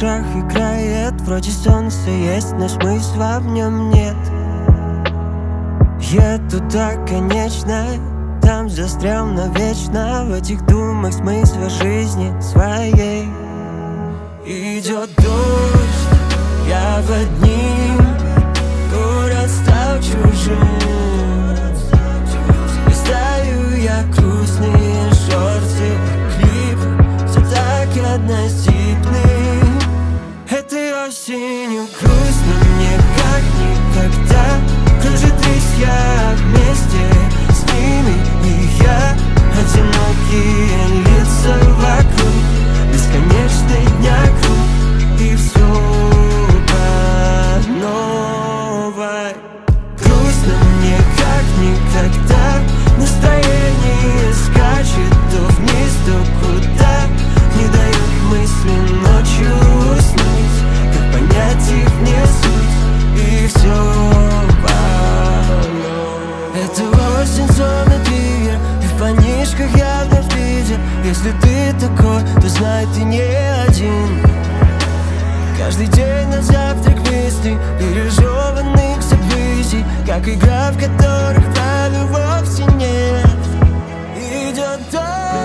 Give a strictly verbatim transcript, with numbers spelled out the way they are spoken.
ушах играет, вроде солнце есть, но смысла в нем нет. Еду до конечной, там застрял навечно, в этих думах смысла жизни своей. Идет дождь, я под ним, город стал чужим. Листаю я грустные шорты, клип, все так односипный. Этой осенью грустно мне как никогда. Кружит я вместе с ними, и я одинокие лица вокруг, бесконечный дня круг, и все по новой. Грустно мне как никогда, настроение скачет то вниз, то куда, не дают мысли ночью уснуть, как понять их не суть, и все. Это осень, словно триггер, и в панишках явно в виде. Если ты такой, то знай, ты не один. Каждый день на завтрак мыслей, пережеванных событий, как игра, в которых правил вовсе нет. Идет дождь.